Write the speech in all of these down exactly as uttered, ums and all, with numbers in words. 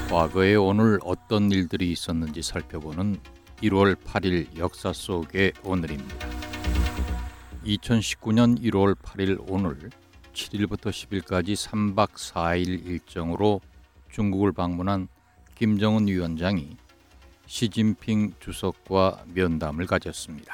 과거에 오늘 어떤 일들이 있었는지 살펴보는 일월 팔일 역사 속의 오늘입니다. 이천십구년 일월 팔일 오늘 칠일부터 십일까지 삼박 사일 일정으로 중국을 방문한 김정은 위원장이 시진핑 주석과 면담을 가졌습니다.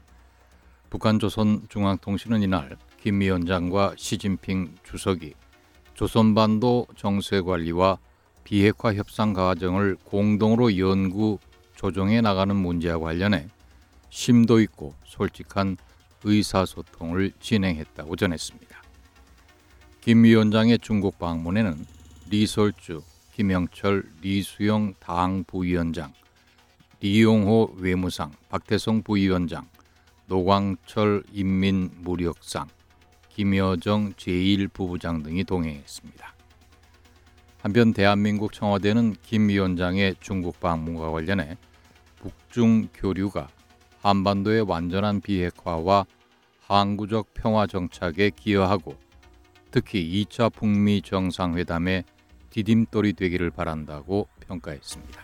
북한조선중앙통신은 이날 김 위원장과 시진핑 주석이 조선반도 정세관리와 비핵화 협상 과정을 공동으로 연구, 조정해 나가는 문제와 관련해 심도 있고 솔직한 의사소통을 진행했다고 전했습니다. 김 위원장의 중국 방문에는 리설주, 김영철, 리수영 당 부위원장, 리용호 외무상, 박태성 부위원장, 노광철 인민무력상, 김여정 제일 부부장 등이 동행했습니다. 한편 대한민국 청와대는 김 위원장의 중국 방문과 관련해 북중 교류가 한반도의 완전한 비핵화와 항구적 평화 정착에 기여하고 특히 이 차 북미 정상회담의 디딤돌이 되기를 바란다고 평가했습니다.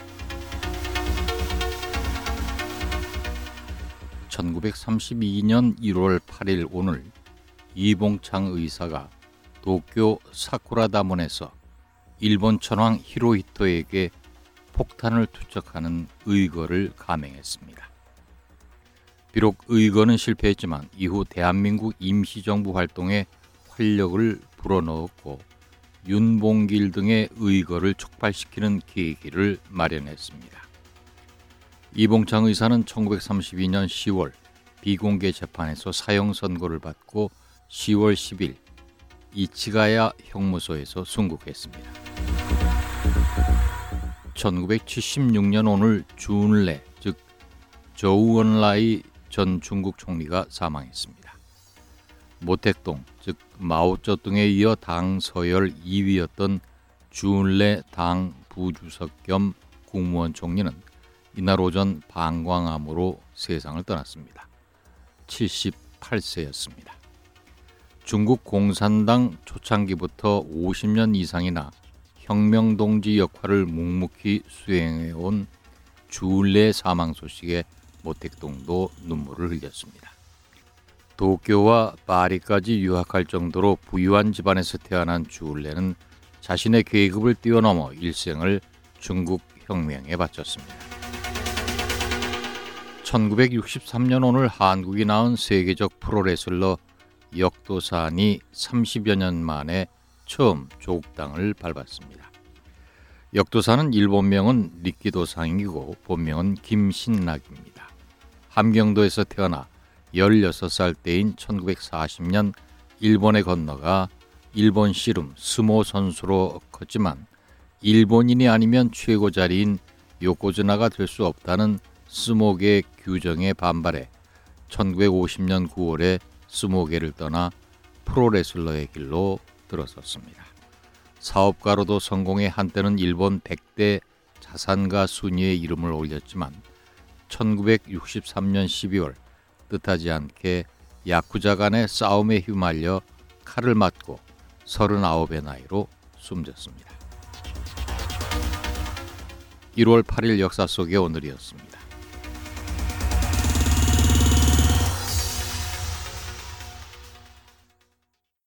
천구백삼십이년 일월 팔일 오늘 이봉창 의사가 도쿄 사쿠라다몬에서 일본 천황 히로히토에게 폭탄을 투척하는 의거를 감행했습니다. 비록 의거는 실패했지만 이후 대한민국 임시정부 활동에 활력을 불어넣었고 윤봉길 등의 의거를 촉발시키는 계기를 마련했습니다. 이봉창 의사는 천구백삼십이년 시월 비공개 재판에서 사형 선고를 받고 시월 십일 이치가야 형무소에서 순국했습니다. 천구백칠십육년 오늘 주은래 즉 저우언라이 전 중국 총리가 사망했습니다. 모택동 즉 마오쩌둥에 이어 당 서열 이 위였던 주은래 당 부주석 겸 국무원 총리는 이날 오전 방광암으로 세상을 떠났습니다. 칠십팔세였습니다. 중국 공산당 초창기부터 오십년 이상이나 혁명동지 역할을 묵묵히 수행해온 주은래 사망 소식에 모택동도 눈물을 흘렸습니다. 도쿄와 파리까지 유학할 정도로 부유한 집안에서 태어난 주은래는 자신의 계급을 뛰어넘어 일생을 중국 혁명에 바쳤습니다. 천구백육십삼년 오늘 한국이 낳은 세계적 프로레슬러 역도산이 삼십여 년 만에 처음 조국 땅을 밟았습니다. 역도산은 일본명은 리키도상이고 본명은 김신락입니다. 함경도에서 태어나 열여섯 살 때인 천구백사십년 일본에 건너가 일본 씨름 스모 선수로 컸지만 일본인이 아니면 최고 자리인 요코즈나가 될 수 없다는 스모계 규정에 반발해 천구백오십년 구월에 스모계를 떠나 프로레슬러의 길로 들어섰습니다. 사업가로도 성공해 한때는 일본 백대 자산가 순위에 이름을 올렸지만 천구백육십삼년 십이월 뜻하지 않게 야쿠자 간의 싸움에 휘말려 칼을 맞고 서른아홉의 나이로 숨졌습니다. 일월 팔일 역사 속의 오늘이었습니다.